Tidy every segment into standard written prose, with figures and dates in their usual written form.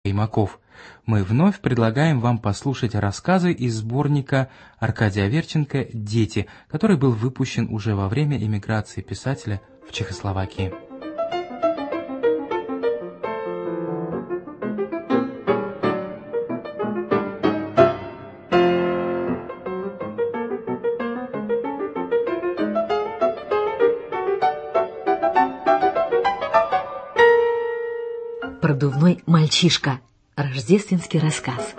Имаков. Мы вновь предлагаем вам послушать рассказы из сборника Аркадия Аверченко «Дети», который был выпущен уже во время эмиграции писателя в Чехословакии. Продувной мальчишка. Рождественский рассказ.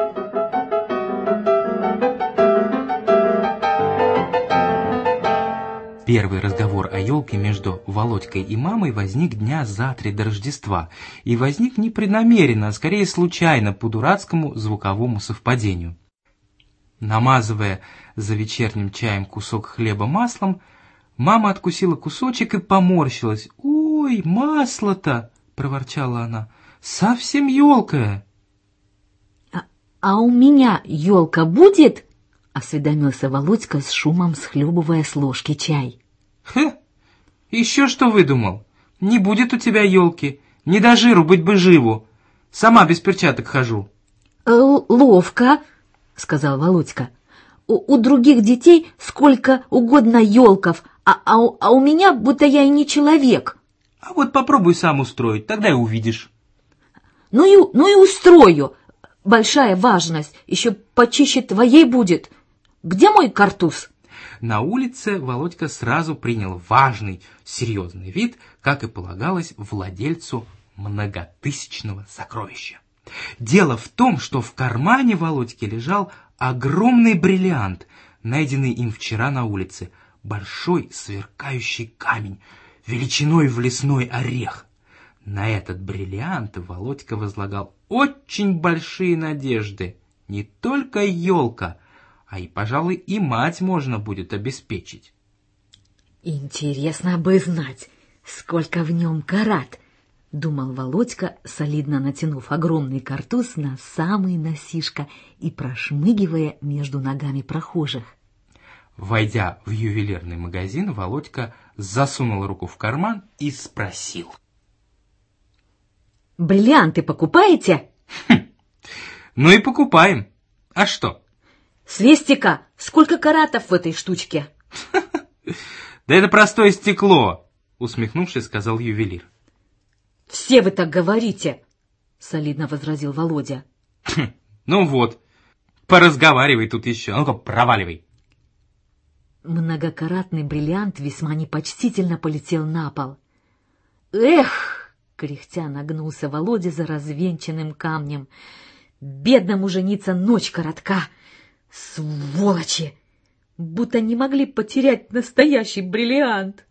Первый разговор о елке между Володькой и мамой возник дня за 3 до Рождества. И возник непреднамеренно, а скорее случайно, по дурацкому звуковому совпадению. Намазывая за вечерним чаем кусок хлеба маслом, мама откусила кусочек и поморщилась. «Ой, масло-то!» — проворчала она. «Совсем елкая!» «А у меня елка будет?» — осведомился Володька с шумом, схлебывая с ложки чай. Еще что выдумал? Не будет у тебя елки. Не до жиру, быть бы живу. Сама без перчаток хожу». «Ловко», — сказал Володька. У других детей сколько угодно елков, а у меня будто я и не человек». «А вот попробуй сам устроить, тогда и увидишь». Ну и устрою. Большая важность, еще почище твоей будет. Где мой картуз?» На улице Володька сразу принял важный, серьезный вид, как и полагалось владельцу многотысячного сокровища. Дело в том, что в кармане Володьки лежал огромный бриллиант, найденный им вчера на улице. Большой сверкающий камень, величиной в лесной орех. На этот бриллиант Володька возлагал очень большие надежды. Не только елка, а и, пожалуй, и мать можно будет обеспечить. «Интересно бы знать, сколько в нем карат», — думал Володька, солидно натянув огромный картуз на самый носишко и прошмыгивая между ногами прохожих. Войдя в ювелирный магазин, Володька засунул руку в карман и спросил: «Бриллианты покупаете?» «Ну и покупаем. А что?» «Свестика, сколько каратов в этой штучке?» «Да это простое стекло», — усмехнувшись, сказал ювелир. «Все вы так говорите», — солидно возразил Володя. «Ну вот, поразговаривай тут еще. Ну-ка, проваливай». Многокаратный бриллиант весьма непочтительно полетел на пол. «Эх!» — кряхтя нагнулся Володя за развенчанным камнем. «Бедному жениться ночь коротка! Сволочи! Будто не могли потерять настоящий бриллиант!»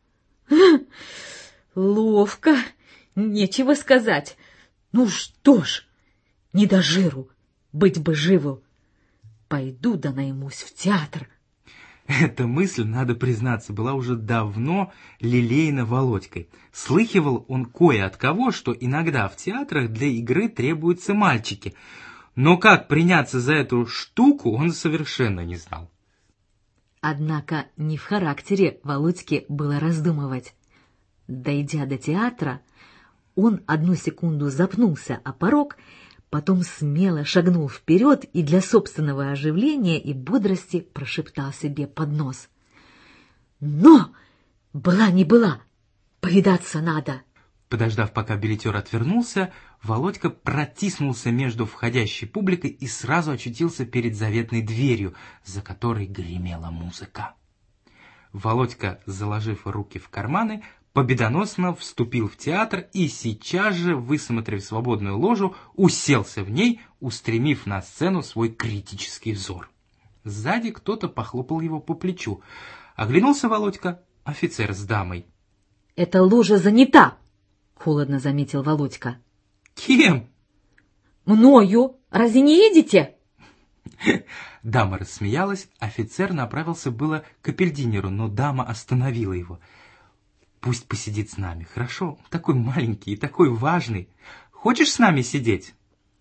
«Ловко! Нечего сказать! Ну что ж, не до жиру, быть бы живу! Пойду да наймусь в театр!» Эта мысль, надо признаться, была уже давно лелеяна Володькой. Слыхивал он кое от кого, что иногда в театрах для игры требуются мальчики. Но как приняться за эту штуку, он совершенно не знал. Однако не в характере Володьке было раздумывать. Дойдя до театра, он одну секунду запнулся о порог, потом смело шагнул вперед и для собственного оживления и бодрости прошептал себе под нос: «Но! Была не была! Повидаться надо!» Подождав, пока билетер отвернулся, Володька протиснулся между входящей публикой и сразу очутился перед заветной дверью, за которой гремела музыка. Володька, заложив руки в карманы, победоносно вступил в театр и сейчас же, высмотрев свободную ложу, уселся в ней, устремив на сцену свой критический взор. Сзади кто-то похлопал его по плечу. Оглянулся Володька, офицер с дамой. «Эта ложа занята!» — холодно заметил Володька. «Кем?» «Мною! Разве не видите?» Дама рассмеялась, офицер направился было к капельдинеру, но дама остановила его. «Пусть посидит с нами, хорошо? Такой маленький и такой важный. Хочешь с нами сидеть?»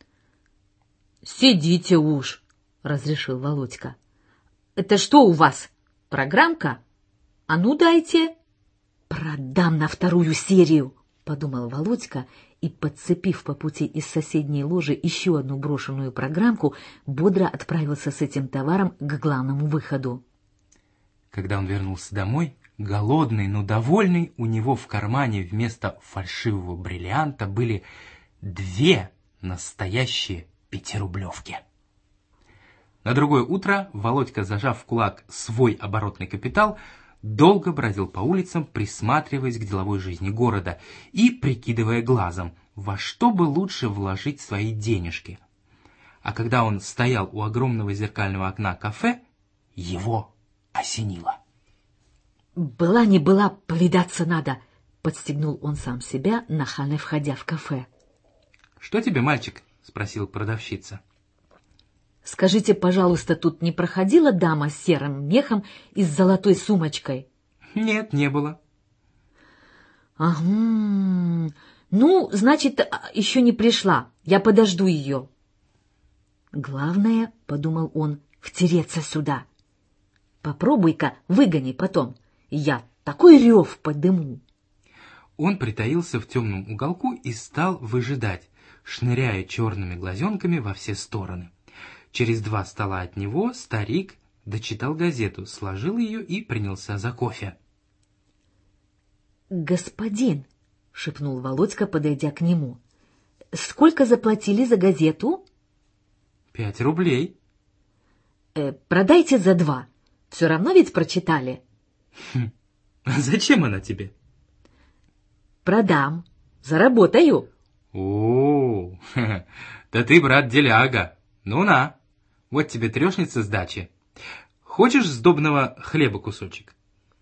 «Сидите уж», — разрешил Володька. «Это что у вас, программка? А ну дайте». «Продам на вторую серию», — подумал Володька и, подцепив по пути из соседней ложи еще одну брошенную программку, бодро отправился с этим товаром к главному выходу. Когда он вернулся домой, голодный, но довольный, у него в кармане вместо фальшивого бриллианта были 2 настоящие 5-рублевки. На другое утро Володька, зажав в кулак свой оборотный капитал, долго бродил по улицам, присматриваясь к деловой жизни города и прикидывая глазом, во что бы лучше вложить свои денежки. А когда он стоял у огромного зеркального окна кафе, его осенило. «Была не была, повидаться надо», — подстегнул он сам себя, нахально входя в кафе. «Что тебе, мальчик?» — спросила продавщица. «Скажите, пожалуйста, тут не проходила дама с серым мехом и с золотой сумочкой?» «Нет, не было». «Ага, ну, значит, еще не пришла. Я подожду ее». «Главное, — подумал он, — втереться сюда. Попробуй-ка, выгони потом. Я такой рев подыму». Он притаился в темном уголку и стал выжидать, шныряя черными глазенками во все стороны. Через 2 стола от него старик дочитал газету, сложил ее и принялся за кофе. «Господин, — шепнул Володька, подойдя к нему, — сколько заплатили за газету?» 5 рублей. Продайте за 2. Все равно ведь прочитали». А зачем она тебе? «Продам. Заработаю». О, да ты, брат, деляга. Ну на, вот тебе 3 сдачи. Хочешь сдобного хлеба кусочек?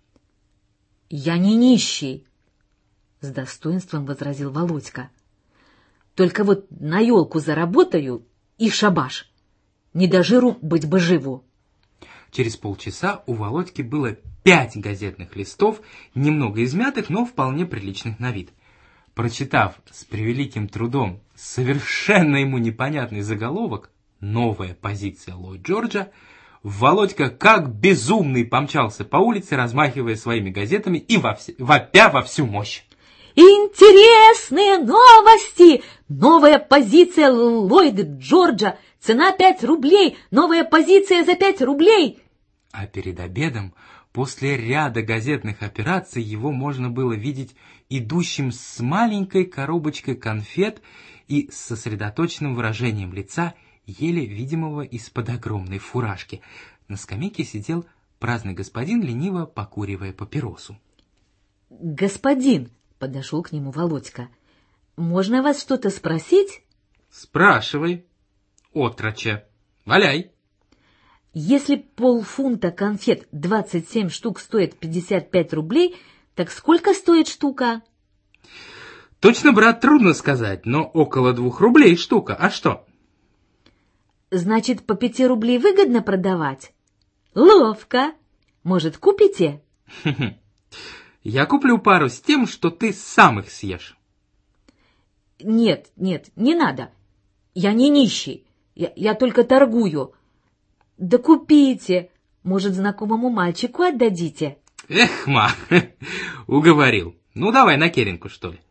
«Я не нищий», — с достоинством возразил Володька. «Только вот на елку заработаю и шабаш. Не до жиру быть бы живу». Через полчаса у Володьки было 5 газетных листов, немного измятых, но вполне приличных на вид. Прочитав с превеликим трудом совершенно ему непонятный заголовок «Новая позиция Ллойд Джорджа», Володька как безумный помчался по улице, размахивая своими газетами и вопя во всю мощь. «Интересные новости! Новая позиция Ллойда Джорджа! Цена 5 рублей! Новая позиция за 5 рублей!» А перед обедом, после ряда газетных операций, его можно было видеть идущим с маленькой коробочкой конфет и с сосредоточенным выражением лица, еле видимого из-под огромной фуражки. На скамейке сидел праздный господин, лениво покуривая папиросу. «Господин», — подошел к нему Володька, — «можно вас что-то спросить?» «Спрашивай, отроче, валяй». «Если полфунта конфет 27 штук стоит 55 рублей, так сколько стоит штука?» «Точно, брат, трудно сказать, но около 2 рублей штука. А что?» «Значит, по 5 рублей выгодно продавать?» «Ловко. Может, купите?» «Я куплю пару с тем, что ты сам их съешь». «Нет, не надо. Я не нищий. Я только торгую. Да купите. Может, знакомому мальчику отдадите?» «Эх, ма, уговорил. Ну, давай на керенку, что ли».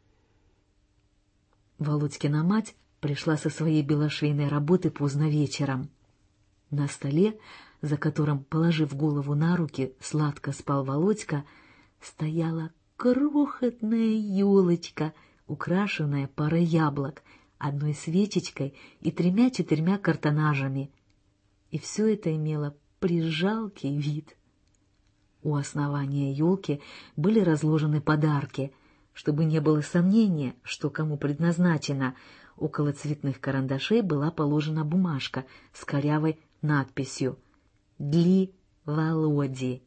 Володькина мать пришла со своей белошвейной работы поздно вечером. На столе, за которым, положив голову на руки, сладко спал Володька, стояла крохотная елочка, украшенная парой яблок, 1 свечечкой и 3-4 картонажами. И все это имело прижалкий вид. У основания елки были разложены подарки, чтобы не было сомнения, что кому предназначено. Около цветных карандашей была положена бумажка с корявой надписью «Дли Володи».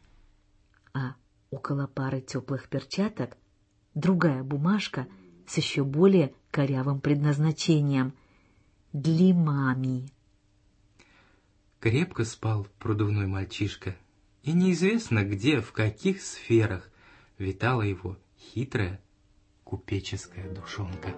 А около пары теплых перчаток другая бумажка с еще более корявым предназначением «Дли Мами». Крепко спал продувной мальчишка, и неизвестно где, в каких сферах витала его хитрая купеческая душонка.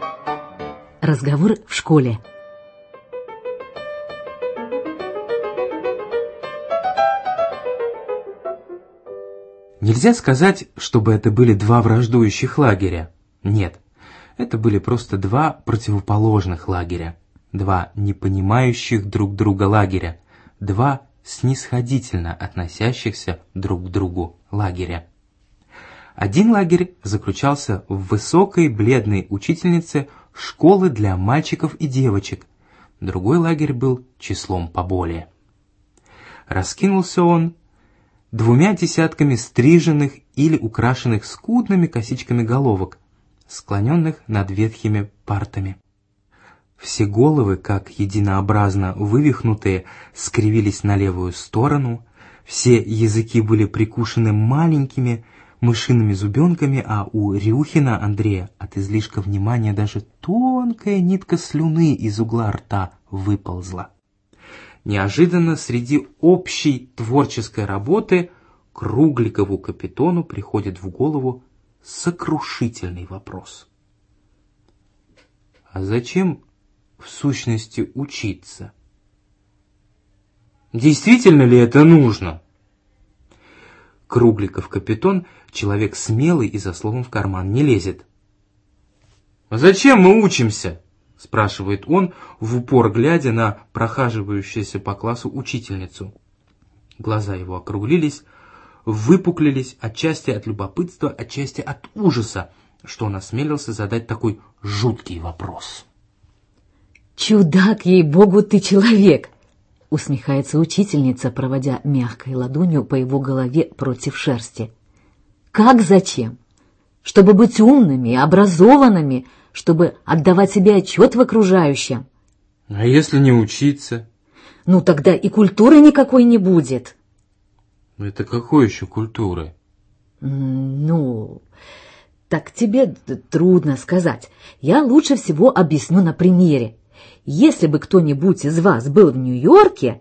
Разговор в школе. Нельзя сказать, чтобы это были два враждующих лагеря. Нет, это были просто два противоположных лагеря, два непонимающих друг друга лагеря, два снисходительно относящихся друг к другу лагеря. Один лагерь заключался в высокой бледной учительнице школы для мальчиков и девочек, другой лагерь был числом поболее. Раскинулся он двумя десятками стриженных или украшенных скудными косичками головок, склоненных над ветхими партами. Все головы, как единообразно вывихнутые, скривились на левую сторону, все языки были прикушены маленькими мышиными зубенками, а у Рюхина Андрея от излишка внимания даже тонкая нитка слюны из угла рта выползла. Неожиданно среди общей творческой работы Кругликову капитону приходит в голову сокрушительный вопрос. А зачем в сущности учиться? Действительно ли это нужно? Кругликов капитон человек смелый и за словом в карман не лезет. «А зачем мы учимся?» — спрашивает он, в упор глядя на прохаживающуюся по классу учительницу. Глаза его округлились, выпуклились отчасти от любопытства, отчасти от ужаса, что он осмелился задать такой жуткий вопрос. «Чудак, ей-богу, ты человек!» — усмехается учительница, проводя мягкой ладонью по его голове против шерсти. «Как зачем? Чтобы быть умными и образованными, чтобы отдавать себе отчет в окружающем». «А если не учиться?» «Ну тогда и культуры никакой не будет». «Это какой еще культуры?» «Ну, так тебе трудно сказать. Я лучше всего объясню на примере. Если бы кто-нибудь из вас был в Нью-Йорке...»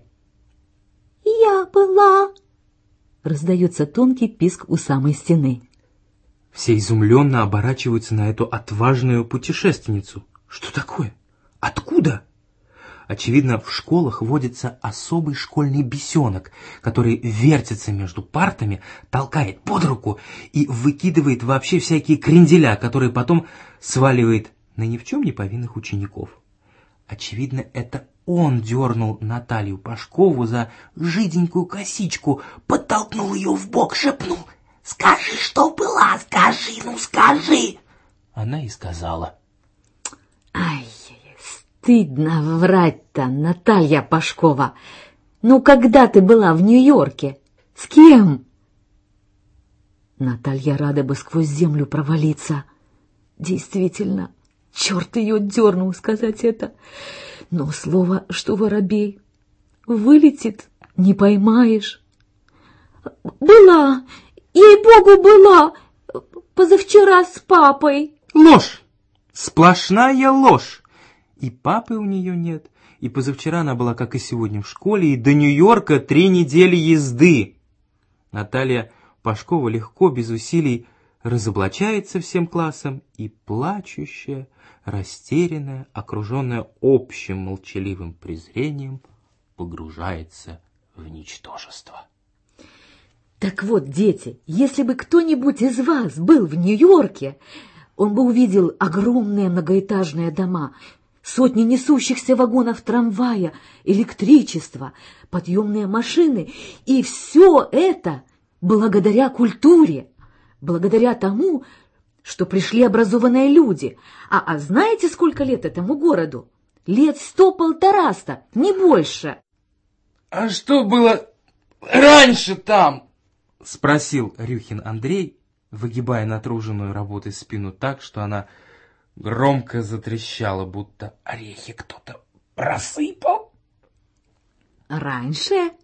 «Я была...» Раздается тонкий писк у самой стены. Все изумленно оборачиваются на эту отважную путешественницу. Что такое? Откуда? Очевидно, в школах водится особый школьный бесенок, который вертится между партами, толкает под руку и выкидывает вообще всякие кренделя, которые потом сваливает на ни в чем не повинных учеников. Очевидно, это он дернул Наталью Пашкову за жиденькую косичку, подтолкнул ее в бок, шепнул: «Скажи, что была, скажи, ну скажи!» Она и сказала. «Ай, стыдно врать-то, Наталья Пашкова. Ну, когда ты была в Нью-Йорке? С кем?» Наталья рада бы сквозь землю провалиться. Действительно, черт ее дернул сказать это. Но слово, что воробей, вылетит, не поймаешь. «Была, ей-богу, была, позавчера с папой». Ложь! Сплошная ложь! И папы у нее нет, и позавчера она была, как и сегодня, в школе, и до Нью-Йорка 3 недели езды. Наталья Пашкова легко, без усилий, разоблачается всем классом и, плачущая, растерянная, окруженная общим молчаливым презрением, погружается в ничтожество. Так вот, дети, если бы кто-нибудь из вас был в Нью-Йорке, он бы увидел огромные многоэтажные дома, сотни несущихся вагонов трамвая, электричество, подъемные машины, и все это благодаря культуре, благодаря тому, что пришли образованные люди. А знаете, сколько лет этому городу? Лет 100-150, не больше. «А что было раньше там?» — спросил Рюхин Андрей, выгибая натруженную работой спину так, что она громко затрещала, будто орехи кто-то просыпал. Раньше?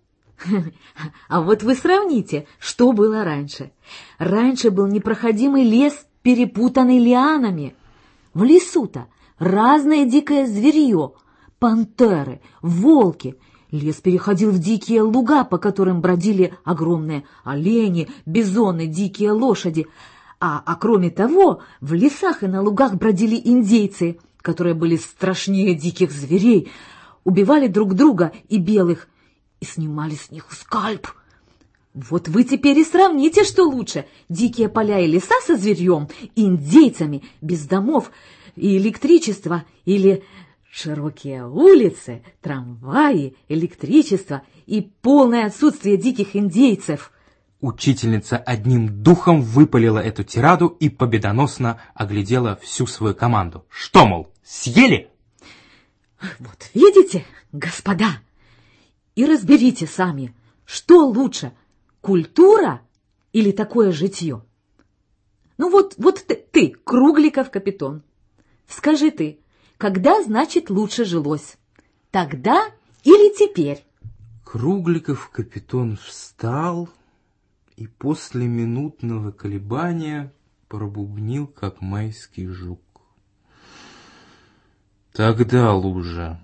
А вот вы сравните, что было раньше. Раньше был непроходимый лес, перепутанный лианами. В лесу-то разное дикое зверье, пантеры, волки. Лес переходил в дикие луга, по которым бродили огромные олени, бизоны, дикие лошади. А кроме того, в лесах и на лугах бродили индейцы, которые были страшнее диких зверей, убивали друг друга и белых, и снимали с них скальп. Вот вы теперь и сравните, что лучше: дикие поля и леса со зверьем, индейцами, без домов и электричества, или широкие улицы, трамваи, электричество и полное отсутствие диких индейцев. Учительница одним духом выпалила эту тираду и победоносно оглядела всю свою команду. Что, мол, съели? Вот видите, господа, и разберите сами, что лучше: культура или такое житье? Ну вот ты, Кругликов капитон, скажи ты, когда, значит, лучше жилось? Тогда или теперь? Кругликов капитон встал и после минутного колебания пробубнил, как майский жук. Тогда лужа.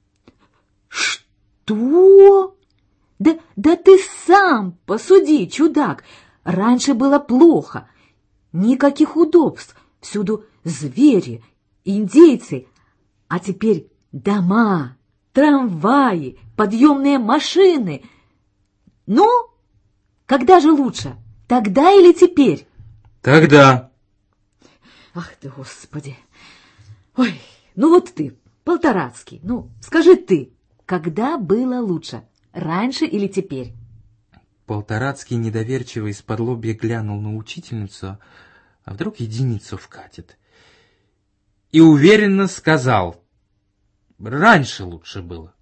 Что? Да ты сам посуди, чудак. Раньше было плохо. Никаких удобств. Всюду звери, индейцы. А теперь дома, трамваи, подъемные машины. Ну, когда же лучше? Тогда или теперь? Тогда. Ах ты, Господи. Ой, ну вот ты, Полторацкий, ну скажи ты, когда было лучше? Раньше или теперь? Полторацкий недоверчиво из-под лобья глянул на учительницу, а вдруг единицу вкатит. И уверенно сказал: раньше лучше было.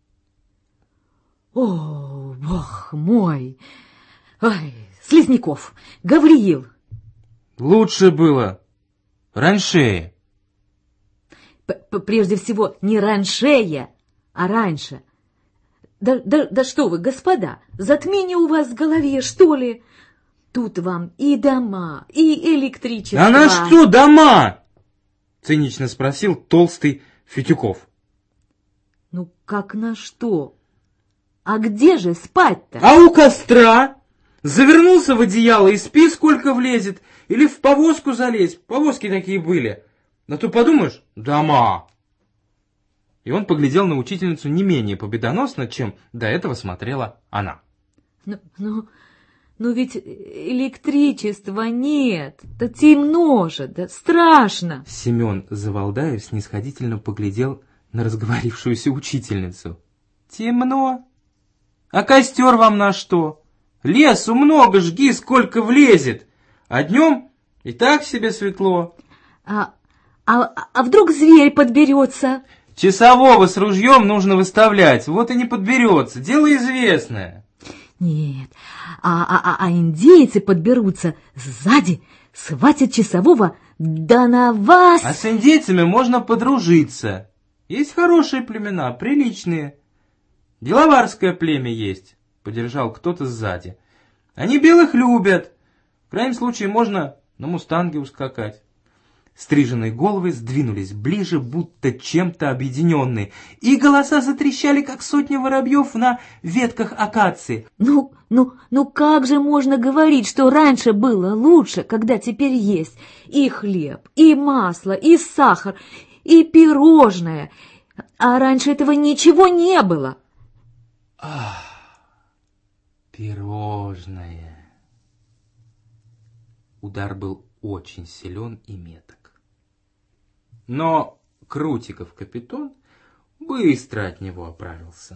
О, бог мой! Ой, Слизняков, Гавриил! Лучше было. Раньше. Прежде всего, не раньшее, а раньше. Да что вы, господа, затмение у вас в голове, что ли? Тут вам и дома, и электричество. А на что дома? Цинично спросил толстый Фитюков. Ну, как на что? А где же спать-то? А у костра? Завернулся в одеяло и спи, сколько влезет. Или в повозку залезь. Повозки такие были. А то подумаешь, дома. И он поглядел на учительницу не менее победоносно, чем до этого смотрела она. Ну ведь электричества нет, да темно же, да страшно. Семен Завалдаев снисходительно поглядел на разговорившуюся учительницу. Темно? А костер вам на что? Лесу много, жги, сколько влезет. А днем и так себе светло. А вдруг зверь подберется? Часового с ружьем нужно выставлять, вот и не подберется. Дело известное. Нет, а индейцы подберутся сзади, схватят часового, да на вас. А с индейцами можно подружиться. Есть хорошие племена, приличные. Деловарское племя есть, поддержал кто-то сзади. Они белых любят. В крайнем случае можно на мустанге ускакать. Стриженные головы сдвинулись ближе, будто чем-то объединенные, и голоса затрещали, как сотни воробьев на ветках акации. Ну как же можно говорить, что раньше было лучше, когда теперь есть и хлеб, и масло, и сахар, и пирожное, а раньше этого ничего не было? Ах, пирожное. Удар был очень силен и меток. Но Крутиков капитон быстро от него оправился.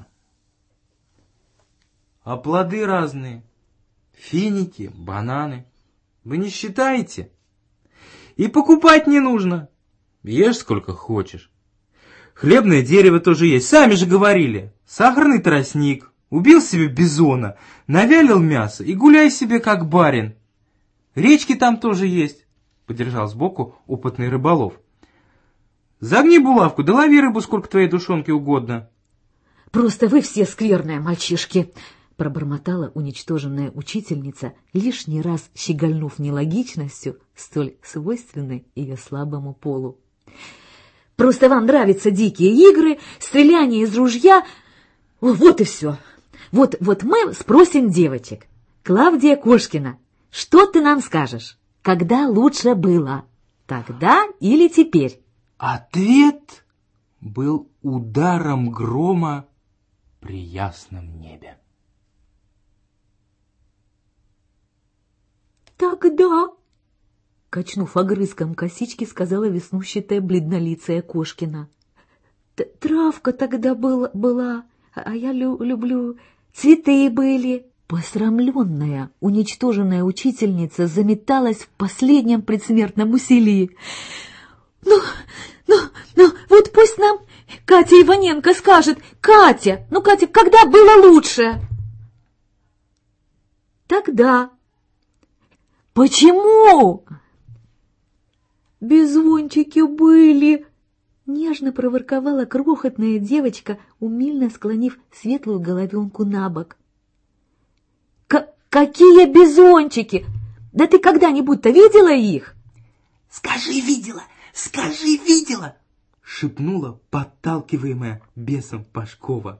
А плоды разные. Финики, бананы. Вы не считаете? И покупать не нужно. Ешь сколько хочешь. Хлебное дерево тоже есть. Сами же говорили. Сахарный тростник. Убил себе бизона. Навялил мясо и гуляй себе как барин. Речки там тоже есть. Подержал сбоку опытный рыболов. Загни булавку, да лови рыбу, сколько твоей душонке угодно. Просто вы все скверные мальчишки, пробормотала уничтоженная учительница, лишний раз щегольнув нелогичностью, столь свойственной ее слабому полу. Просто вам нравятся дикие игры, стреляние из ружья. Вот и все. Вот мы спросим девочек. Клавдия Кошкина, что ты нам скажешь? Когда лучше было? Тогда или теперь? Ответ был ударом грома при ясном небе. тогда, качнув огрызком косички, сказала веснущатая бледнолицая Кошкина. Травка тогда была, а я люблю, цветы были. Посрамленная, уничтоженная учительница заметалась в последнем предсмертном усилии. Ну, вот пусть нам Катя Иваненко скажет. Катя, когда было лучше? Тогда. Почему? Бизончики были. Нежно проворковала крохотная девочка, умильно склонив светлую головенку на бок. Какие бизончики? Да ты когда-нибудь-то видела их? Скажи, видела, шепнула подталкиваемая бесом Пашкова.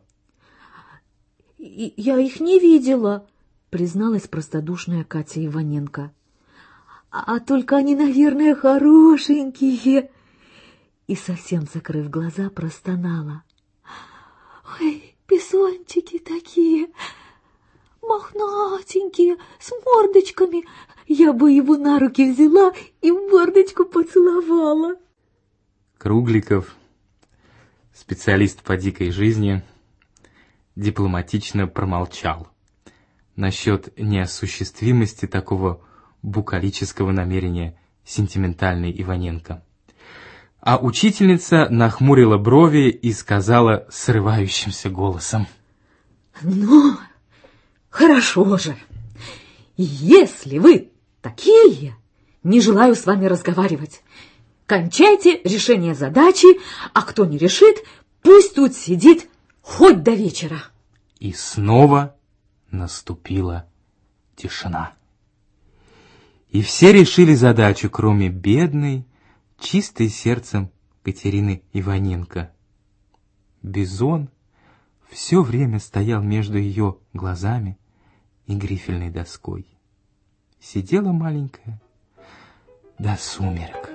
Я их не видела, призналась простодушная Катя Иваненко. А только они, наверное, хорошенькие. И совсем закрыв глаза, простонала. Ой, бизончики такие, мохнатенькие, с мордочками. Я бы его на руки взяла и в мордочку поцеловала. Кругликов, специалист по дикой жизни, дипломатично промолчал насчет неосуществимости такого букалического намерения сентиментальной Иваненко. А учительница нахмурила брови и сказала срывающимся голосом. Ну, хорошо же. Если вы такие, не желаю с вами разговаривать. Кончайте решение задачи, а кто не решит, пусть тут сидит хоть до вечера. И снова наступила тишина. И все решили задачу, кроме бедной, чистой сердцем Катерины Иваненко. Бизон все время стоял между ее глазами и грифельной доской. Сидела маленькая до сумерек.